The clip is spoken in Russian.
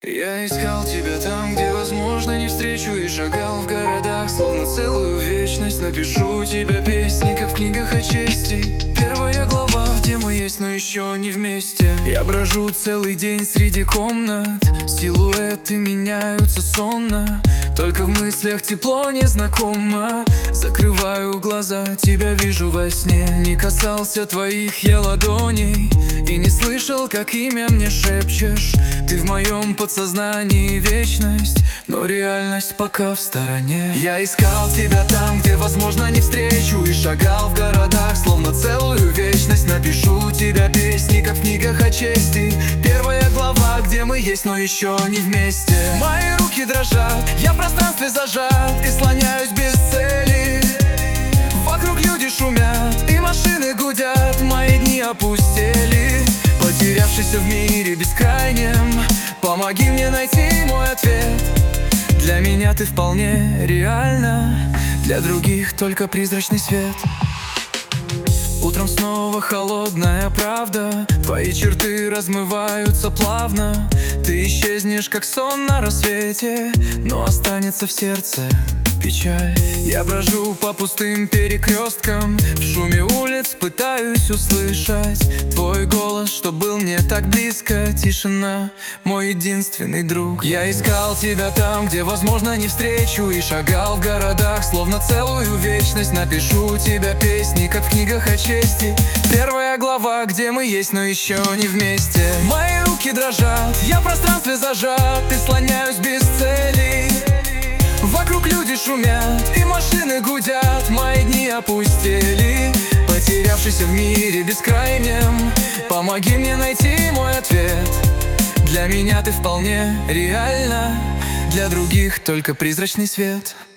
Я искал тебя там, где, возможно, не встречу, и шагал в городах, словно целую вечность. Напишу тебе песни, как в книгах о чести. Первая глава, где мы есть, но еще не вместе. Я брожу целый день среди комнат, силуэты меняются сонно. Только в мыслях тепло незнакомо. Закрываю глаза, тебя вижу во сне. Не касался твоих я ладоней и не слышал, как имя мне шепчешь. Ты в моем подсознании вечность, но реальность пока в стороне. Я искал тебя там, где, возможно, не встречу, и шагал в городах, словно целую вечность. Напишу тебя песни, как в книгах о чести. Первая глава, где мы есть, но еще не вместе. Мои руки дрожат, я в пространстве зажат и слоняюсь без цели. Вокруг люди шумят и машины гудят, мои дни опустели. Потерявшийся в мире бескрайнем, помоги мне найти мой ответ. Для меня ты вполне реальна, для других только призрачный свет. Утром снова холодная правда, твои черты размываются плавно. Ты исчезнешь, как сон на рассвете, но останется в сердце печаль. Я брожу по пустым перекресткам, в шуме улиц пытаюсь услышать твой голос, что был мне так близко. Тишина, мой единственный друг. Я искал тебя там, где, возможно, не встречу, и шагал в городах, словно целую вечность. Напишу тебя песни, как в книгах о чести. Первая глава, где мы есть, но еще не вместе. Мои руки дрожат, я в пространстве зажат и слоняюсь без цели. Вокруг люди шумят и машины гудят, мои дни опустели. Потерявшийся в мире бескрайнем, помоги мне найти мой ответ. Для меня ты вполне реальна, для других только призрачный свет.